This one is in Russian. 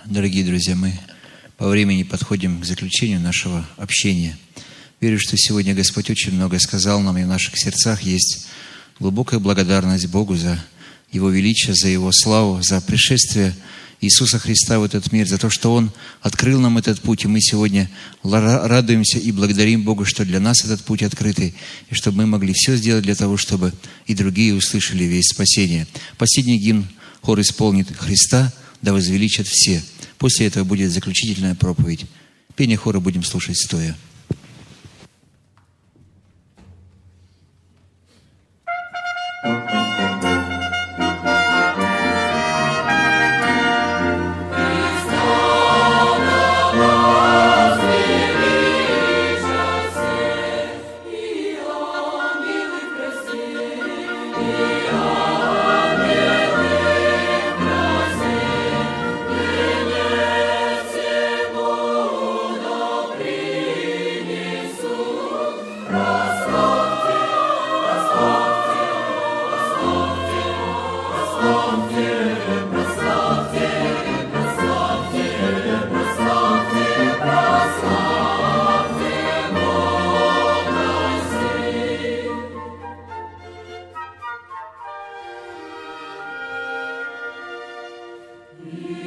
Дорогие друзья, мы по времени подходим к заключению нашего общения. Верю, что сегодня Господь очень много сказал нам, и в наших сердцах есть глубокая благодарность Богу за Его величие, за Его славу, за пришествие Иисуса Христа в этот мир, за то, что Он открыл нам этот путь, и мы сегодня радуемся и благодарим Богу, что для нас этот путь открытый, и чтобы мы могли все сделать для того, чтобы и другие услышали весть спасения. Последний гимн хор исполнит «Христа, да возвеличат все». После этого будет заключительная проповедь. Пение хора будем слушать стоя. Yeah.